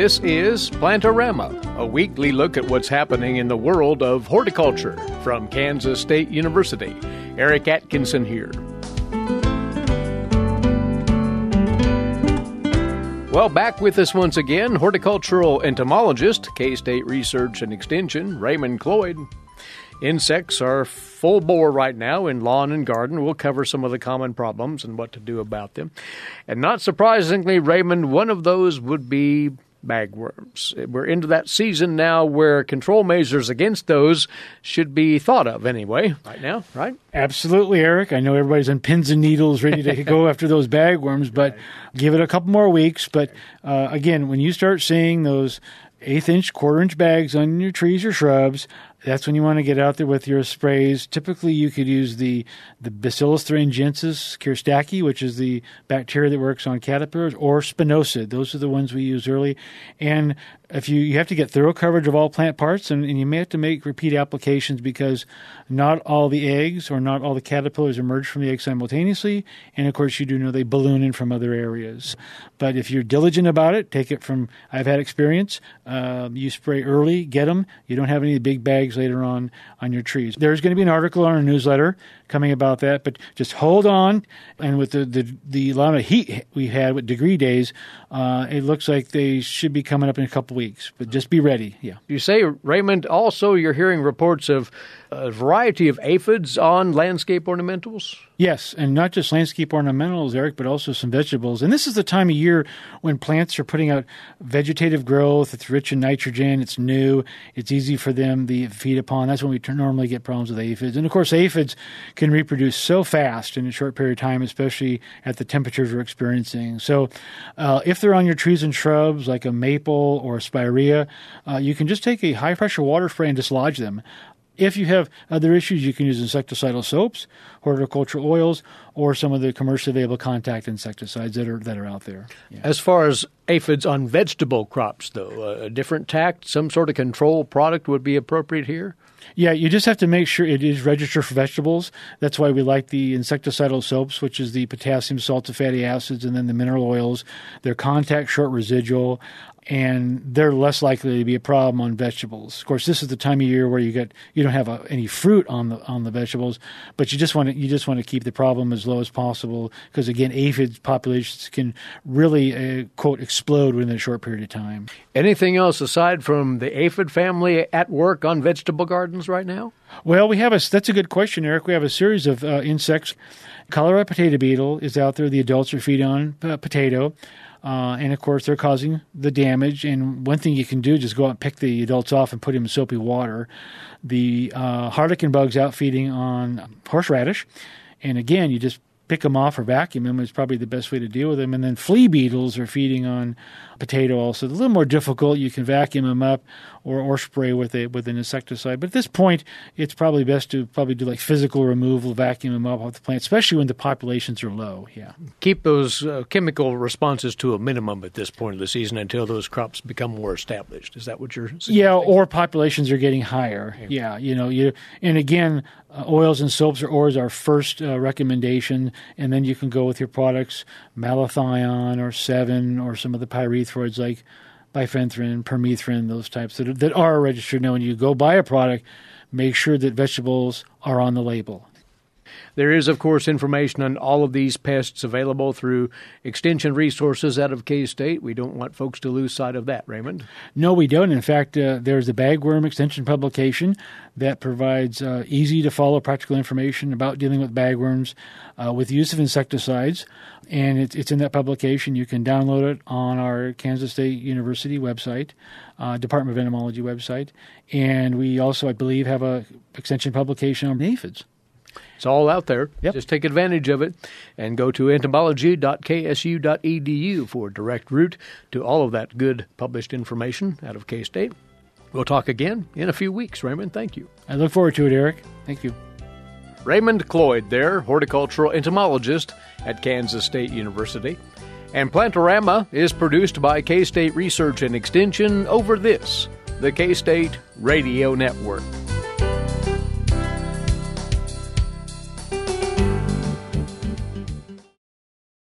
This is Plantorama, a weekly look at what's happening in the world of horticulture from Kansas State University. Eric Atkinson here. Well, back with us once again, horticultural entomologist, K-State Research and Extension, Raymond Cloyd. Insects are full bore right now in lawn and garden. We'll cover some of the common problems and what to do about them. And not surprisingly, Raymond, one of those would be bagworms. We're into that season now where control measures against those should be thought of anyway, right now, right? Absolutely, Eric. I know everybody's on pins and needles ready to go after those bagworms, but give it a couple more weeks. But again, when you start seeing those 1/8-inch, 1/4-inch bags on your trees or shrubs, that's when you want to get out there with your sprays. Typically, you could use the Bacillus thuringiensis Kierstaki, which is the bacteria that works on caterpillars, or spinosad. Those are the ones we use early. And if you have to get thorough coverage of all plant parts, and you may have to make repeat applications because not all the eggs or not all the caterpillars emerge from the egg simultaneously. And, of course, you do know they balloon in from other areas. But if you're diligent about it, take it from – I've had experience. You spray early, get them. You don't have any big bags later on your trees. There's going to be an article on our newsletter coming about that, but just hold on. And with the amount of heat we had with degree days, it looks like they should be coming up in a couple weeks, but just be ready. Yeah. You say, Raymond, also you're hearing reports of a variety of aphids on landscape ornamentals? Yes, and not just landscape ornamentals, Eric, but also some vegetables. And this is the time of year when plants are putting out vegetative growth. It's rich in nitrogen. It's new. It's easy for them to feed upon. That's when we normally get problems with aphids. And, of course, aphids can reproduce so fast in a short period of time, especially at the temperatures we're experiencing. So if they're on your trees and shrubs, like a maple or a spirea, you can just take a high-pressure water spray and dislodge them. If you have other issues, you can use insecticidal soaps, horticultural oils, or some of the commercially available contact insecticides that are out there. Yeah. As far as aphids on vegetable crops, though, a different tact, some sort of control product would be appropriate here? Yeah, you just have to make sure it is registered for vegetables. That's why we like the insecticidal soaps, which is the potassium, salt, and fatty acids, and then the mineral oils. They're contact, short residual, and they're less likely to be a problem on vegetables. Of course, this is the time of year where you don't have any fruit on the vegetables, but you just want to keep the problem as low as possible because, again, aphid populations can really quote explode within a short period of time. Anything else aside from the aphid family at work on vegetable gardens right now? Well, that's a good question, Eric. We have a series of insects. Colorado potato beetle is out there. The adults are feeding on potato. And, of course, they're causing the damage. And one thing you can do is just go out and pick the adults off and put them in soapy water. The harlequin bug's out feeding on horseradish. And, again, you just pick them off or vacuum them is probably the best way to deal with them. And then flea beetles are feeding on potato also. It's a little more difficult. You can vacuum them up or spray with an insecticide. But at this point, it's probably best to do like physical removal, vacuum them up off the plant, especially when the populations are low. Yeah. Keep those chemical responses to a minimum at this point of the season until those crops become more established. Is that what you're suggesting? Yeah, or populations are getting higher. Yeah, and again, oils and soaps are always our first recommendation, and then you can go with your products, malathion or Sevin or some of the pyrethroids like bifenthrin, permethrin, those types that are registered. Now, when you go buy a product, make sure that vegetables are on the label. There is, of course, information on all of these pests available through extension resources out of K-State. We don't want folks to lose sight of that, Raymond. No, we don't. In fact, there's the Bagworm Extension publication that provides easy-to-follow practical information about dealing with bagworms with the use of insecticides. And it's in that publication. You can download it on our Kansas State University website, Department of Entomology website. And we also, I believe, have a extension publication on aphids. It's all out there. Yep. Just take advantage of it and go to entomology.ksu.edu for a direct route to all of that good published information out of K-State. We'll talk again in a few weeks, Raymond. Thank you. I look forward to it, Eric. Thank you. Raymond Cloyd there, horticultural entomologist at Kansas State University. And Plantorama is produced by K-State Research and Extension over the K-State Radio Network.